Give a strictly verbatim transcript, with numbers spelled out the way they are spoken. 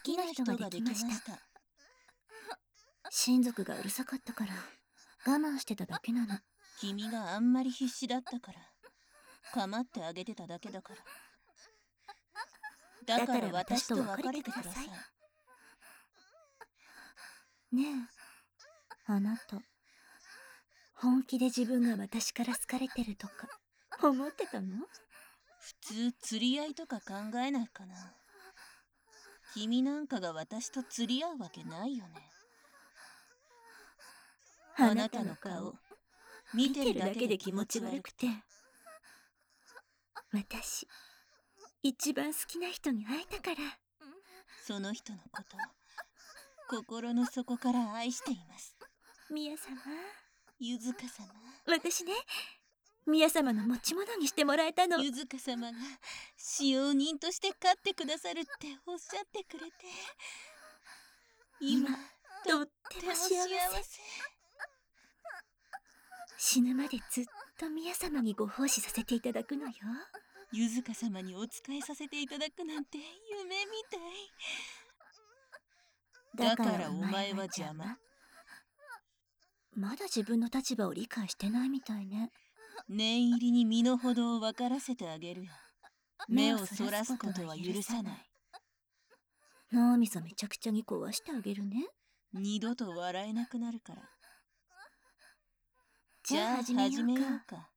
きな人ができました。親族がうるさかったから我慢してただけなの。 君があんまり必死だったから構ってあげてただけだから。だから私と別れてください。 ねえ、あなた本気で自分が私から好かれてるとか思ってたの？ 普通釣り合いとか考えないかな。君なんかが私と釣り合うわけないよね。あなたの顔見てるだけで気持ち悪くて。 私一番好きな人に会えたから。 その人のこと心の底から愛しています。 宮様、 ゆずか様。 私ね、宮様の持ち物にしてもらえたの。 ゆずか様が使用人として飼ってくださるっておっしゃってくれて、今とっても幸せ。 死ぬまでずっと宮様にご奉仕させていただくのよ。 ゆずか様にお仕えさせていただくなんて夢みたい。だからお前は邪魔。 まだ自分の立場を理解してないみたいね。 念入りに身の程を分からせてあげるよ。目をそらすことは許さない。 脳みそめちゃくちゃに壊してあげるね。 二度と笑えなくなるから。 じゃあ始めようか。